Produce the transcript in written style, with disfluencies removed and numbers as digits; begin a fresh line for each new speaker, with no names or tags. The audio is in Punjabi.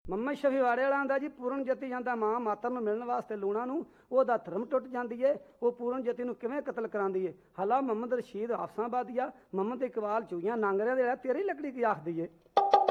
ਮੁਹੰਮਦ ਸ਼ਫੀ ਵਾਲੇ ਵਾਲਾ ਆਂਦਾ ਜੀ ਪੂਰਨ ਜਤੀ ਜਾਂਦਾ ਮਾਂ ਮਾਤਰ ਨੂੰ ਮਿਲਣ ਵਾਸਤੇ ਲੂਣਾ ਨੂੰ, ਉਹਦਾ ਧਰਮ ਟੁੱਟ ਜਾਂਦੀ ਏ। ਉਹ ਪੂਰਨ ਜਤੀ ਨੂੰ ਕਿਵੇਂ ਕਤਲ ਕਰਾਉਂਦੀ ਏ। ਹਲਾ ਮੁਹੰਮਦ ਰਸ਼ੀਦ ਹਾਫਸਾਬਾਦੀਆ ਮੁਹੰਮਦ ਇਕਬਾਲ ਚੂਈਆਂ ਨਾਂਗਰਿਆਂ ਦੇ ਤੇਰੀ ਲੱਕੜੀ ਕੀ ਆਖਦੀ ਏ।